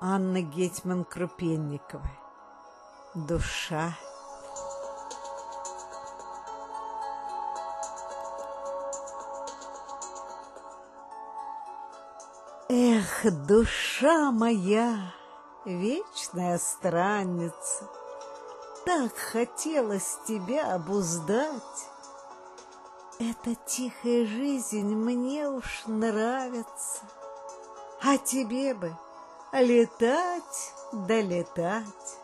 Анна Гетман-Крупенникова. Душа. Эх, душа моя, вечная странница, так хотелось тебя обуздать. Эта тихая жизнь мне уж нравится, а тебе бы летать да летать.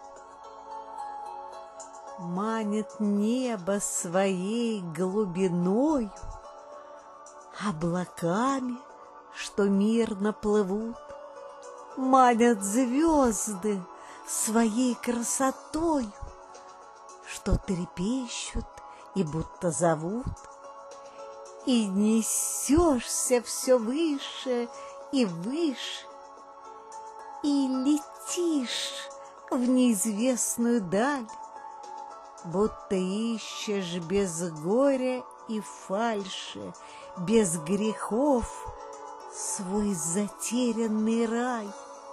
Манит небо своей глубиною, облаками, что мирно плывут, манят звезды своей красотою, что трепещут и будто зовут, и несешься все выше и выше, и летишь в неизвестную даль, будто ищешь без горя и фальши, без грехов свой затерянный рай,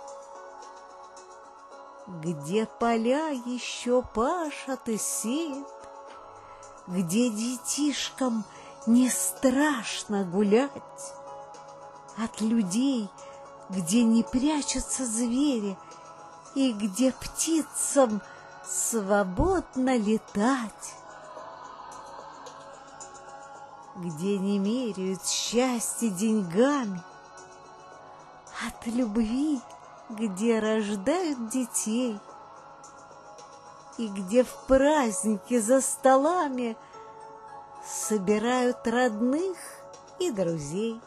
где поля еще пашут и сеют, где детишкам не страшно гулять, от людей, где не прячутся звери, и где птицам свободно летать, где не меряют счастье деньгами, от любви, где рождают детей, и где в праздники за столами собирают родных и друзей,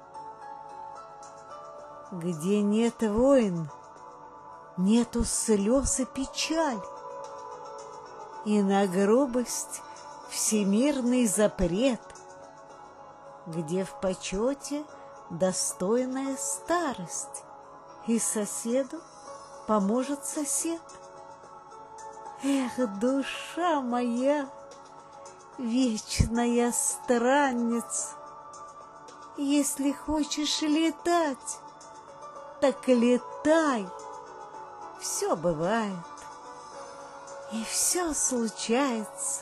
где нет войн, нету слез и печаль, и на грубость всемирный запрет, где в почете достойная старость, и соседу поможет сосед. Эх, душа моя, вечная странница, если хочешь летать, так летай, все бывает, и все случается.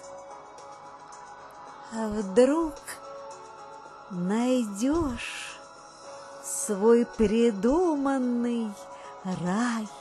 А вдруг найдешь свой придуманный рай.